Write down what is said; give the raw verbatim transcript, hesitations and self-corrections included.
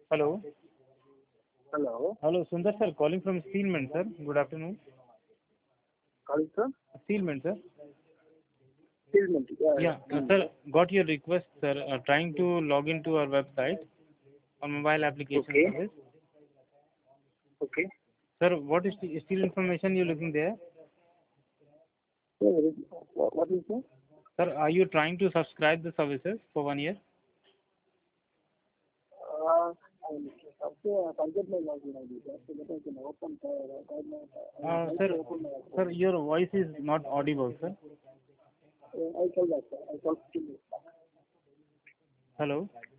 Hello. Hello. Hello, Sundar sir, calling from Steelman, sir. Good afternoon. Calling sir? Steelman, sir. Stillment. Yeah. Yeah, uh, Mm. sir, got your request, sir. Uh, trying to log into our website on mobile application Okay. service. Okay. Sir, what is the still information you're looking there? Yeah, what is what what is that? Sir, are you trying to subscribe the services for one year? Uh, I'm okay, I forget my login I D. So that I can open the guideline. I will Uh, try sir, to open my sir, account. your voice is not audible, sir. Uh, I tell that sir. I tell to you. Hello.